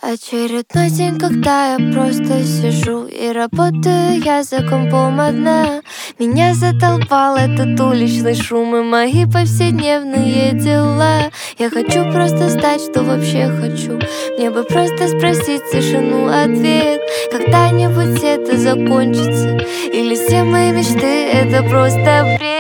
Очередной день, когда я просто сижу и работаю я за компом одна. Меня задолбал этот уличный шум и мои повседневные дела. Я хочу просто знать, что вообще хочу. Мне бы просто спросить тишину ответ. Когда-нибудь это закончится? Или все мои мечты это просто бред?